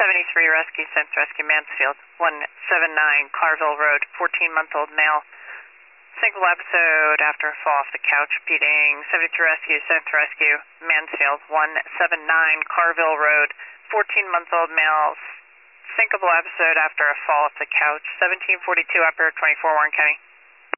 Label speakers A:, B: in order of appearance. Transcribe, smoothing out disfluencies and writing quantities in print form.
A: 73 rescue, Center Rescue Mansfield, 179 Carville Road, 14-month-old male. Single episode after a fall off the couch, repeating 73 rescue, Center Rescue Mansfield, 179 Carville Road, 14-month-old male. Syncopal episode after a fall off the couch, 1742 upper 24 Warren County.